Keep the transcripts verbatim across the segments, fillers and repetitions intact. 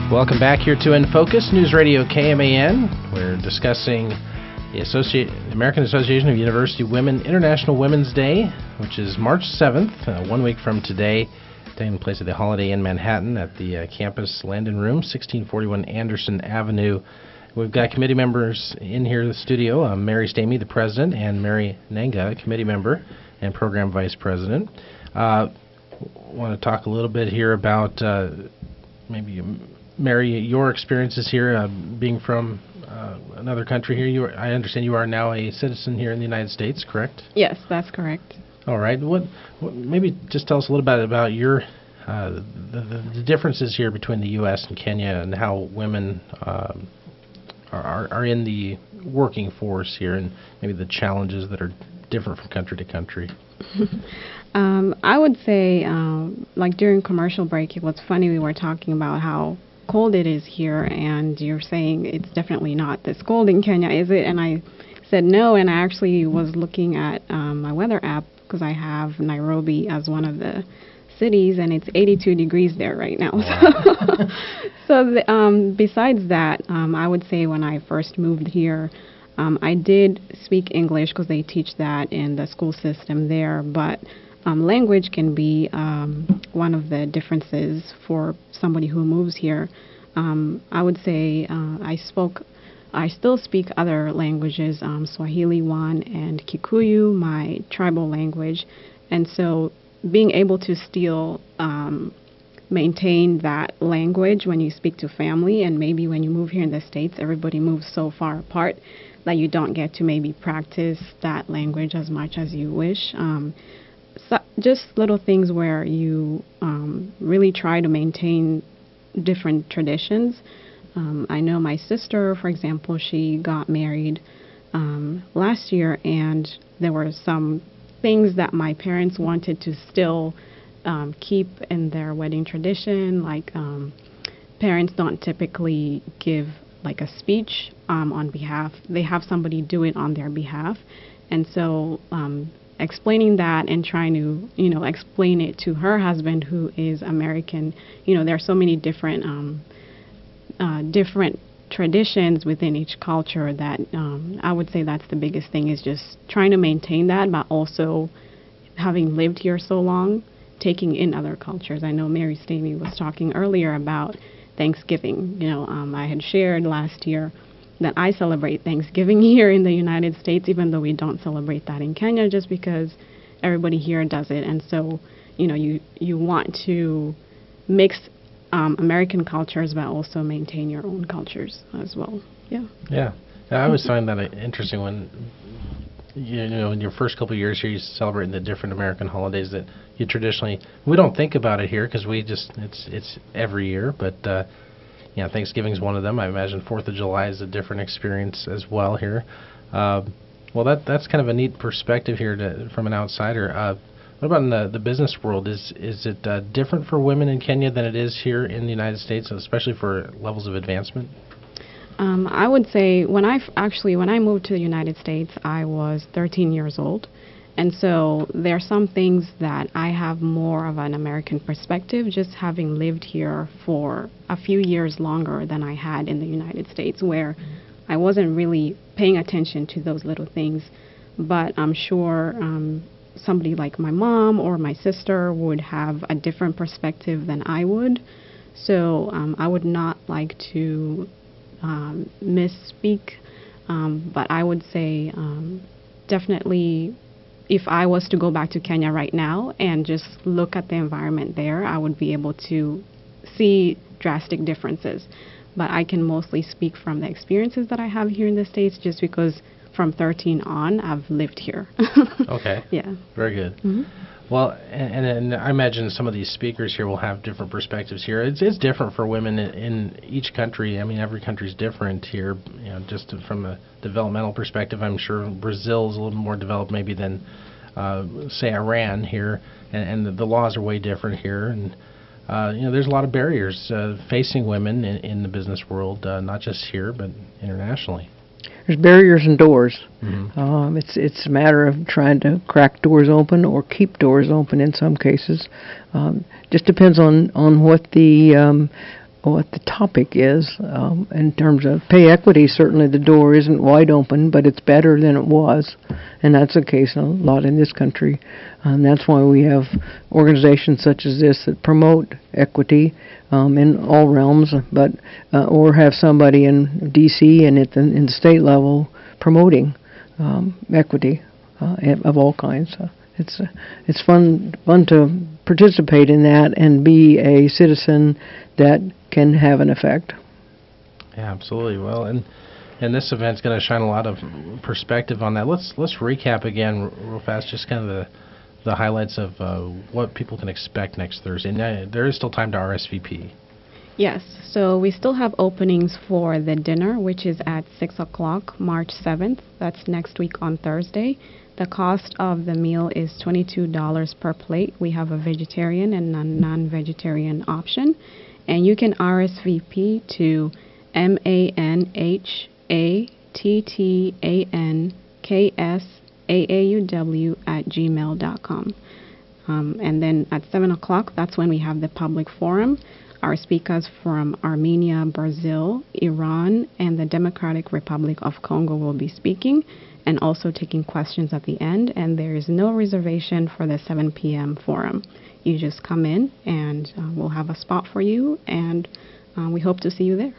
Welcome back here to In Focus, News Radio K M A N. We're discussing the Associate, American Association of University Women International Women's Day, which is March seventh, uh, one week from today, taking place at the Holiday Inn Manhattan at the uh, campus Landon Room, sixteen forty-one Anderson Avenue. We've got committee members in here in the studio, uh, Mary Stamey, the president, and Mary Nenga, committee member and program vice president. Uh, want to talk a little bit here about uh, maybe... Um, Mary, your experiences here, uh, being from uh, another country here, you are, I understand you are now a citizen here in the United States, correct? Yes, that's correct. All right. What, what maybe just tell us a little bit about your uh, the, the, the differences here between the U S and Kenya and how women uh, are, are in the working force here, and maybe the challenges that are different from country to country. um, I would say, um, like during commercial break, it was funny, we were talking about how cold it is here, and you're saying it's definitely not this cold in Kenya, is it? And I said no, and I actually was looking at um, my weather app because I have Nairobi as one of the cities, and it's eighty-two degrees there right now. Wow. so the, um, besides that, um, I would say when I first moved here, um, I did speak English because they teach that in the school system there, but Um, language can be um, one of the differences for somebody who moves here. Um, I would say uh, I spoke, I still speak other languages, um, Swahili one and Kikuyu, my tribal language, and so being able to still um, maintain that language when you speak to family, and maybe when you move here in the States, everybody moves so far apart that you don't get to maybe practice that language as much as you wish. Um, So just little things where you um, really try to maintain different traditions. Um, I know my sister, for example, she got married um, last year, and there were some things that my parents wanted to still um, keep in their wedding tradition, like um, parents don't typically give like a speech um, on behalf. They have somebody do it on their behalf, and so um, explaining that and trying to, you know, explain it to her husband who is American. You know, there are so many different um, uh, different traditions within each culture that um, I would say that's the biggest thing, is just trying to maintain that, but also having lived here so long, taking in other cultures. I know Mary Stamey was talking earlier about Thanksgiving. You know, um, I had shared last year that I celebrate Thanksgiving here in the United States, even though we don't celebrate that in Kenya, just because everybody here does it. And so, you know, you, you want to mix um, American cultures, but also maintain your own cultures as well. Yeah. Yeah. I always find that interesting when, you know, in your first couple of years here, you celebrate the different American holidays that you traditionally, we don't think about it here because we just, it's it's every year, but, uh, yeah, Thanksgiving is one of them. I imagine Fourth of July is a different experience as well here. Uh, well, that that's kind of a neat perspective here to, from an outsider. Uh, what about in the, the business world? Is is it uh, different for women in Kenya than it is here in the United States, especially for levels of advancement? Um, I would say when I f- actually when I moved to the United States, I was thirteen years old. And so there are some things that I have more of an American perspective, just having lived here for a few years longer than I had in the United States, where I wasn't really paying attention to those little things. But I'm sure um, somebody like my mom or my sister would have a different perspective than I would. So um, I would not like to um, misspeak, um, but I would say um, definitely, if I was to go back to Kenya right now and just look at the environment there, I would be able to see drastic differences. But I can mostly speak from the experiences that I have here in the States, just because from thirteen on, I've lived here. Okay. Yeah. Very good. Mm-hmm. Well, and, and I imagine some of these speakers here will have different perspectives here. It's, it's different for women in, in each country. I mean, every country's different here. You know, just from a developmental perspective, I'm sure Brazil's a little more developed maybe than, uh, say, Iran here, and, and the, the laws are way different here. And uh, you know, there's a lot of barriers uh, facing women in, in the business world, uh, not just here but internationally. There's barriers and doors. Mm-hmm. Um, it's it's a matter of trying to crack doors open or keep doors open in some cases. Um, just depends on, on what the um, what the topic is. Um, in terms of pay equity, certainly the door isn't wide open, but it's better than it was, and that's the case a lot in this country. And that's why we have organizations such as this that promote equity um, in all realms, but uh, or have somebody in D C and at the, in the state level promoting um, equity uh, of all kinds. Uh, it's uh, it's fun fun to participate in that and be a citizen that can have an effect. Yeah, absolutely. Well, and and this event's going to shine a lot of perspective on that. Let's let's recap again real fast, just kind of the the highlights of uh, what people can expect next Thursday. And uh, there is still time to R S V P. Yes, so we still have openings for the dinner, which is at six o'clock, March seventh. That's next week on Thursday. The cost of the meal is twenty-two dollars per plate. We have a vegetarian and a non-vegetarian option. And you can R S V P to M A N H A T T A N K S A A U W at gmail dot com. Um, and then at seven o'clock, that's when we have the public forum. Our speakers from Armenia, Brazil, Iran, and the Democratic Republic of Congo will be speaking and also taking questions at the end. And there is no reservation for the seven p.m. forum. You just come in and uh, we'll have a spot for you, and uh, we hope to see you there.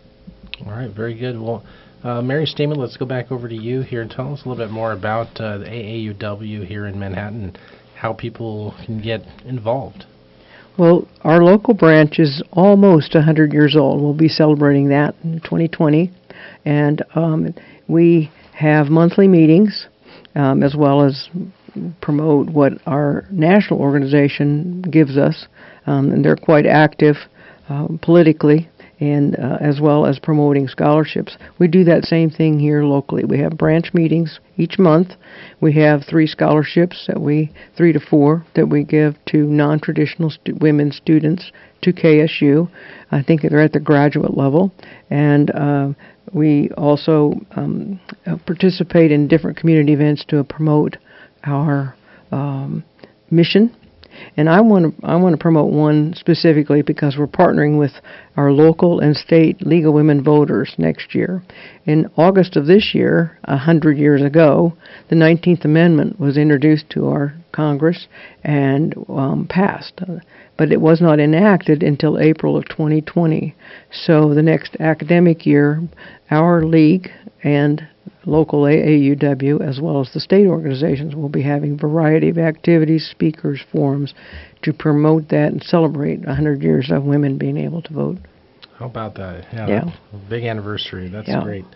All right, very good. Well, uh, Mary Stamen, let's go back over to you here and tell us a little bit more about uh, the A A U W here in Manhattan and how people can get involved. Well, our local branch is almost one hundred years old. We'll be celebrating that in twenty twenty. And um, we have monthly meetings um, as well as promote what our national organization gives us. Um, and they're quite active um, politically and uh, as well as promoting scholarships. We do that same thing here locally. We have branch meetings each month. We have three scholarships that we, three to four, that we give to non-traditional stu- women students to K S U. I think they're at the graduate level. And uh, we also um, participate in different community events to promote our um, mission. And I want to I want to promote one specifically because we're partnering with our local and state League of Women Voters next year. In August of this year, a hundred years ago, the nineteenth Amendment was introduced to our Congress and um, passed, but it was not enacted until April of twenty twenty. So the next academic year, our league and local A A U W, as well as the state organizations, will be having a variety of activities, speakers, forums to promote that and celebrate one hundred years of women being able to vote. How about that? Yeah, yeah. Big anniversary. That's yeah. great.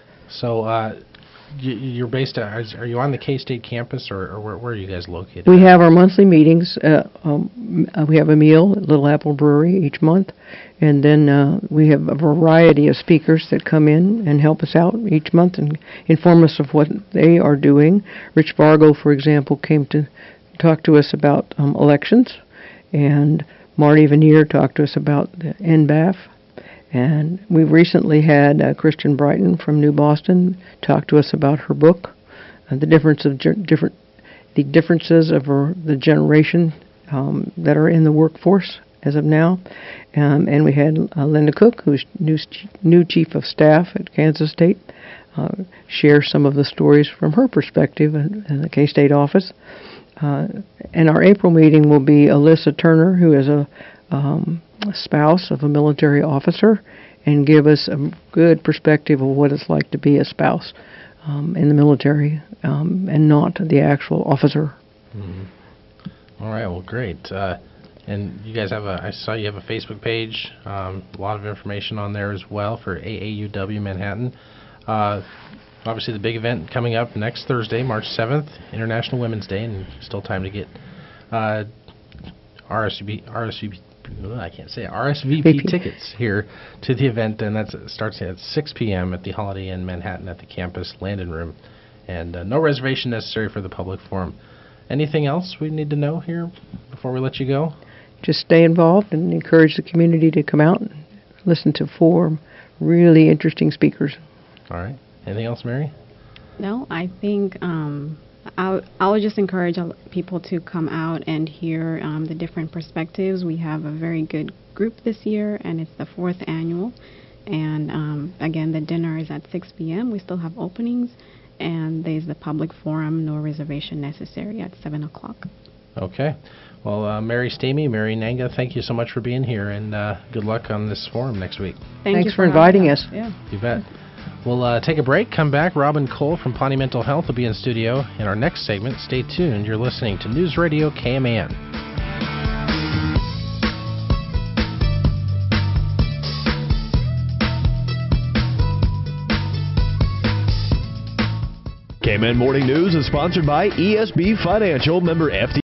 So uh, you, you're based at, are you on the K-State campus, or, or where, where are you guys located? We have our monthly meetings. Uh, um, we have a meal at Little Apple Brewery each month. And then uh, we have a variety of speakers that come in and help us out each month and inform us of what they are doing. Rich Vargo, for example, came to talk to us about um, elections. And Marty Veneer talked to us about the N B A F. And we've recently had uh, Christian Brighton from New Boston talk to us about her book, uh, the difference of ge- different, the differences of her, the generation um, that are in the workforce as of now. Um, and we had uh, Linda Cook, who's new, new Chief of Staff at Kansas State, uh, share some of the stories from her perspective in, in the K-State office. Uh, and our April meeting will be Alyssa Turner, who is a um, spouse of a military officer, and give us a good perspective of what it's like to be a spouse um, in the military um, and not the actual officer. Mm-hmm. All right, well, great. Uh, And you guys have a, I saw you have a Facebook page, um, a lot of information on there as well for A A U W Manhattan. Uh, obviously the big event coming up next Thursday, March seventh, International Women's Day, and still time to get uh, R S V P, R S V P, I can't say it, R S V P tickets here to the event, and that starts at six p.m. at the Holiday Inn Manhattan at the campus Landon Room, and uh, no reservation necessary for the public forum. Anything else we need to know here before we let you go? Just stay involved and encourage the community to come out and listen to four really interesting speakers. All right. Anything else, Mary? No, I think um, I, I would just encourage a- people to come out and hear um, the different perspectives. We have a very good group this year, and it's the fourth annual. And um, again, the dinner is at six p.m. We still have openings, and there's the public forum, no reservation necessary, at seven o'clock. Okay. Well, uh, Mary Stamey, Mary Nanga, thank you so much for being here, and uh, good luck on this forum next week. Thank Thanks you for having inviting us. Yeah. You bet. We'll uh, take a break, come back. Robin Cole from Pawnee Mental Health will be in studio in our next segment. Stay tuned. You're listening to News Radio K M A N. K M A N Morning News is sponsored by E S B Financial, member F D.